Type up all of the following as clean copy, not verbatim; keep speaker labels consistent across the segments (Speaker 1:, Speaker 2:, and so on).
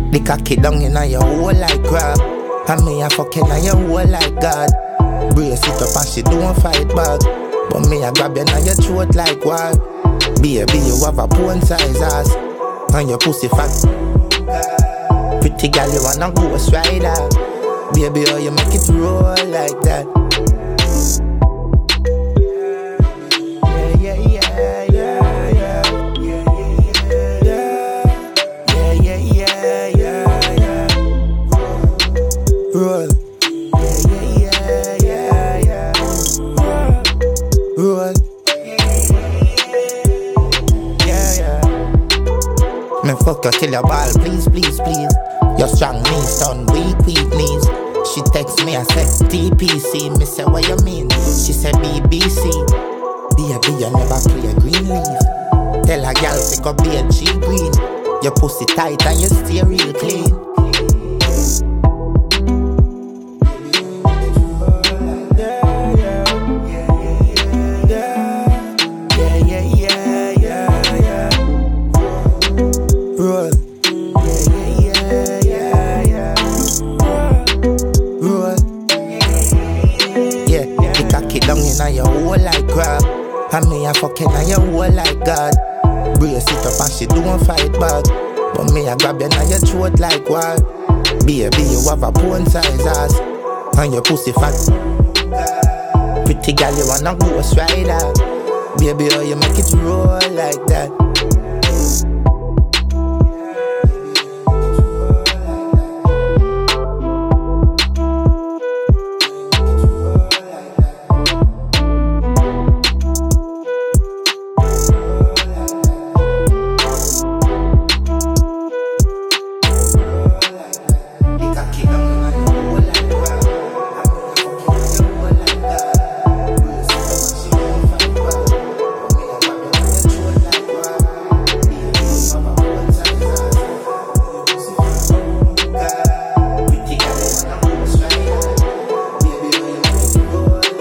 Speaker 1: The cocky down in your hole like crab. And me a fucking in your hole like God. Brace it up and she don't fight back. But me a grab you in your throat like war. Baby, you have a porn size ass. And your pussy fat. Pretty girl, you wanna ghost rider. Baby, how you make it roll like that? Yeah, yeah, yeah, yeah, yeah. Yeah, yeah, yeah, yeah, yeah. Roll. Yeah, yeah, yeah, yeah, yeah. Roll. Yeah, yeah. Me fuck you till your ball, please, please, please. Your strong knees turn weak, weak knees. She text me, I said TPC. Me say what you mean? She said BBC. Baby, you never play a green leaf. Tell a gal pick up BG green. Your pussy tight and you stay real clean. Roll. Down in your hole like crab. And me a fucking in your hole like God. Brace it up and she don't fight back. But me a grab you in your throat like war. Baby, you have a porn size ass. And your pussy fat. Pretty girl, you wanna ghost rider. Baby, how you make it roll like that?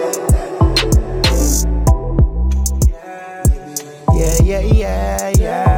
Speaker 1: Yeah, yeah, yeah, yeah.